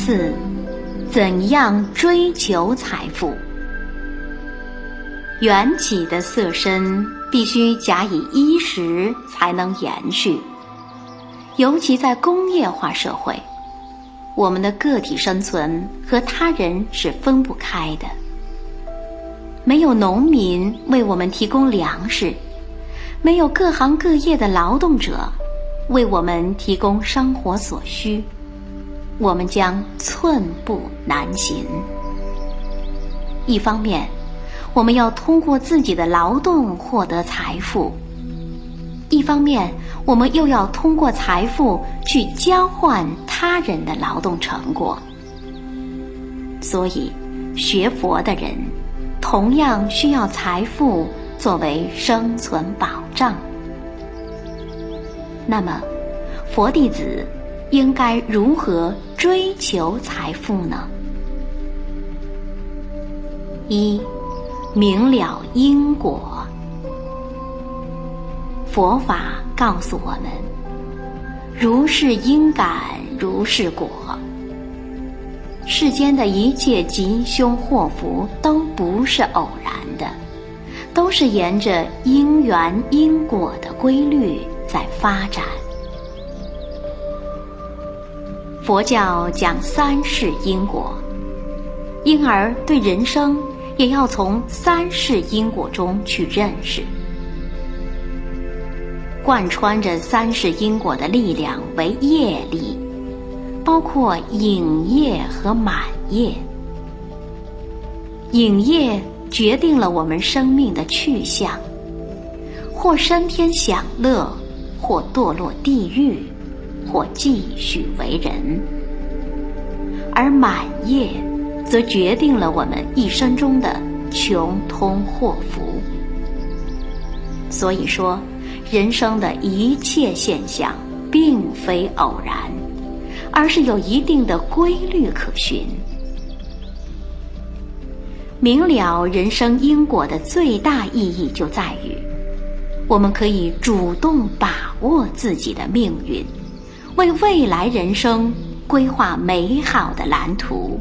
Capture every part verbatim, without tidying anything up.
四，怎样追求财富？缘起的色身必须假以衣食才能延续，尤其在工业化社会，我们的个体生存和他人是分不开的。没有农民为我们提供粮食，没有各行各业的劳动者为我们提供生活所需，我们将寸步难行。一方面，我们要通过自己的劳动获得财富，一方面我们又要通过财富去交换他人的劳动成果。所以学佛的人同样需要财富作为生存保障。那么佛弟子应该如何追求财富呢？一，明了因果。佛法告诉我们，如是因感，如是果。世间的一切吉凶祸福都不是偶然的，都是沿着因缘因果的规律在发展。佛教讲三世因果，因而对人生也要从三世因果中去认识。贯穿着三世因果的力量为业力，包括引业和满业。引业决定了我们生命的去向，或升天享乐，或堕落地狱，或继续为人。而满业则决定了我们一生中的穷通祸福。所以说，人生的一切现象并非偶然，而是有一定的规律可循。明了人生因果的最大意义就在于，我们可以主动把握自己的命运，为未来人生规划美好的蓝图。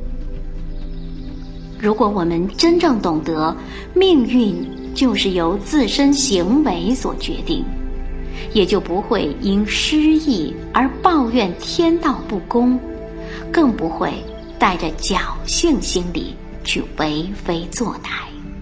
如果我们真正懂得命运就是由自身行为所决定，也就不会因失意而抱怨天道不公，更不会带着侥幸心理去为非作歹。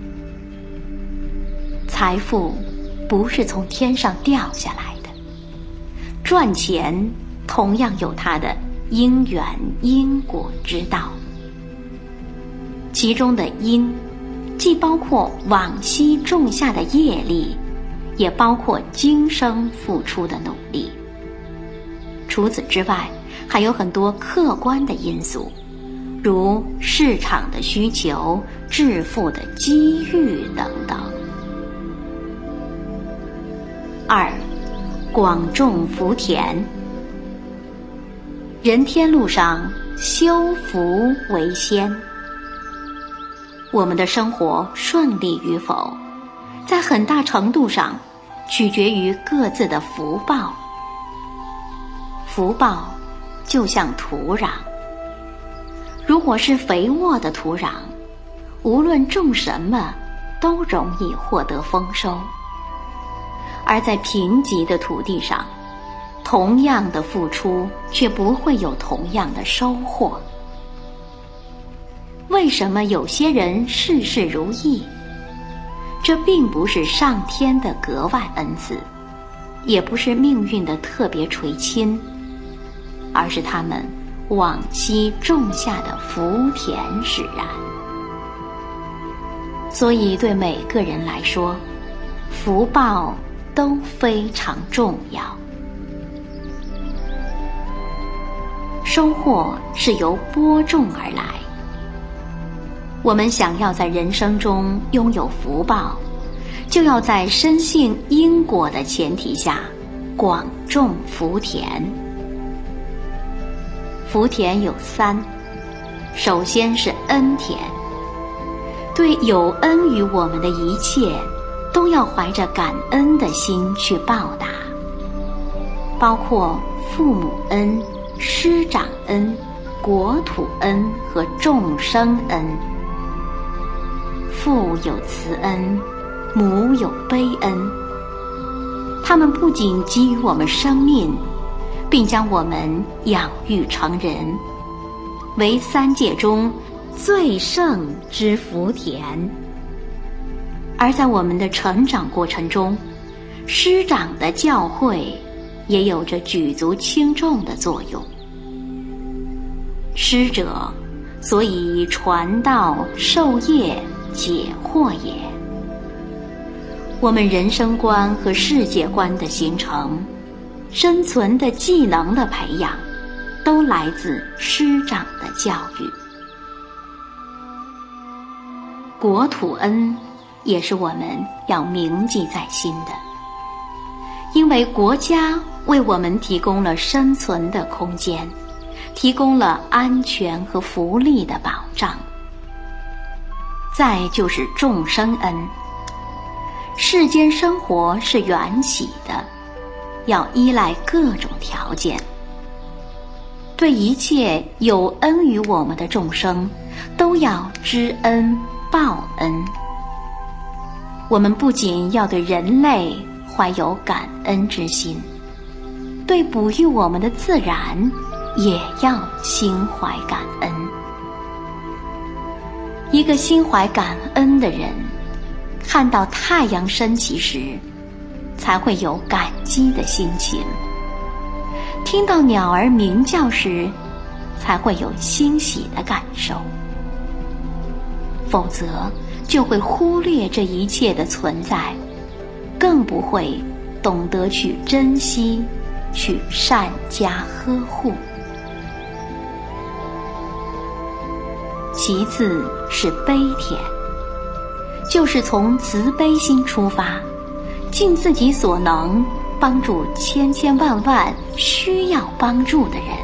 财富不是从天上掉下来的，赚钱同样有它的因缘因果之道。其中的因，既包括往昔种下的业力，也包括今生付出的努力。除此之外，还有很多客观的因素，如市场的需求、致富的机遇等等。二，广种福田。人天路上，修福为先。我们的生活顺利与否，在很大程度上取决于各自的福报。福报就像土壤，如果是肥沃的土壤，无论种什么都容易获得丰收。而在贫瘠的土地上，同样的付出却不会有同样的收获。为什么有些人事事如意？这并不是上天的格外恩赐，也不是命运的特别垂青，而是他们往昔种下的福田使然。所以对每个人来说，福报都非常重要。收获是由播种而来。我们想要在人生中拥有福报，就要在深信因果的前提下广种福田。福田有三，首先是恩田，对有恩于我们的一切都要怀着感恩的心去报答，包括父母恩、师长恩、 国土恩和众生恩。父有慈恩，母有悲恩，他们不仅给予我们生命，并将我们养育成人，为三界中最胜之福田。而在我们的成长过程中，师长的教诲也有着举足轻重的作用。师者，所以传道授业解惑也。我们人生观和世界观的形成，生存的技能的培养，都来自师长的教育。国土恩也是我们要铭记在心的，因为国家为我们提供了生存的空间，提供了安全和福利的保障。再就是众生恩，世间生活是缘起的，要依赖各种条件。对一切有恩于我们的众生，都要知恩报恩。我们不仅要对人类怀有感恩之心，对哺育我们的自然也要心怀感恩。一个心怀感恩的人，看到太阳升起时，才会有感激的心情；听到鸟儿鸣叫时，才会有欣喜的感受。否则，就会忽略这一切的存在，更不会懂得去珍惜，去善加呵护。其次是悲田，就是从慈悲心出发，尽自己所能帮助千千万万需要帮助的人。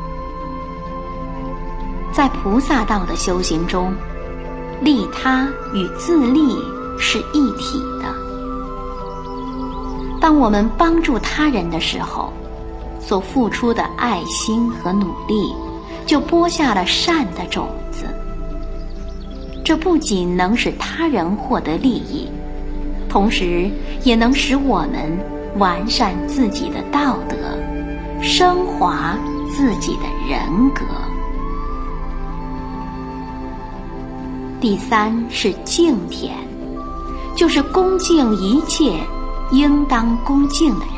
在菩萨道的修行中，利他与自利是一体的。当我们帮助他人的时候，所付出的爱心和努力，就播下了善的种子。这不仅能使他人获得利益，同时也能使我们完善自己的道德，升华自己的人格。第三是敬田，就是恭敬一切应当恭敬的人。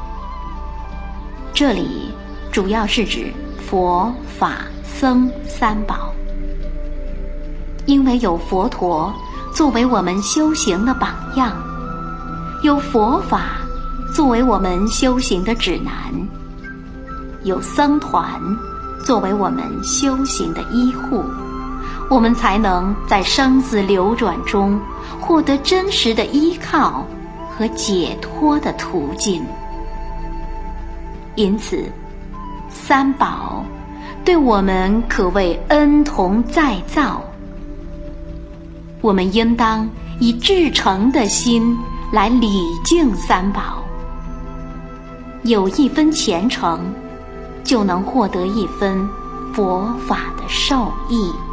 这里主要是指佛法僧三宝，因为有佛陀作为我们修行的榜样，有佛法作为我们修行的指南，有僧团作为我们修行的依护，我们才能在生死流转中获得真实的依靠和解脱的途径。因此，三宝对我们可谓恩同再造。我们应当以至诚的心来礼敬三宝，有一分虔诚，就能获得一分佛法的受益。